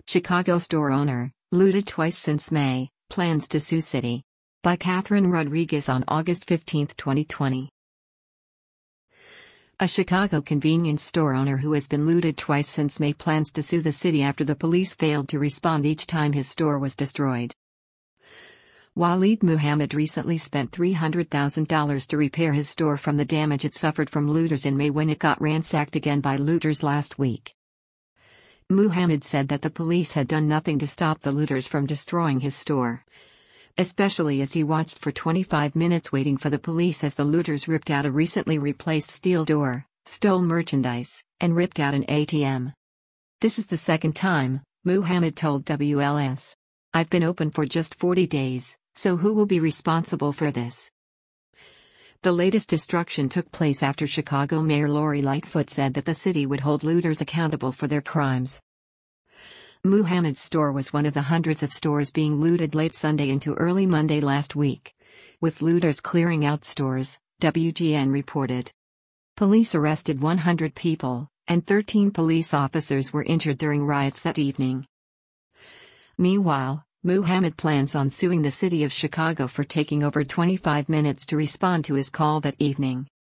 Chicago store owner, looted twice since May, plans to sue city. By Catherine Rodriguez on August 15, 2020. A Chicago convenience store owner who has been looted twice since May plans to sue the city after the police failed to respond each time his store was destroyed. Waleed Muhammad recently spent $300,000 to repair his store from the damage it suffered from looters in May when it got ransacked again by looters last week. Muhammad said that the police had done nothing to stop the looters from destroying his store, especially as he watched for 25 minutes waiting for the police as the looters ripped out a recently replaced steel door, stole merchandise, and ripped out an ATM. "This is the second time," Muhammad told WLS. "I've been open for just 40 days, so who will be responsible for this?" The latest destruction took place after Chicago Mayor Lori Lightfoot said that the city would hold looters accountable for their crimes. Muhammad's store was one of the hundreds of stores being looted late Sunday into early Monday last week, with looters clearing out stores, WGN reported. Police arrested 100 people, and 13 police officers were injured during riots that evening. Meanwhile, Muhammad plans on suing the city of Chicago for taking over 25 minutes to respond to his call that evening.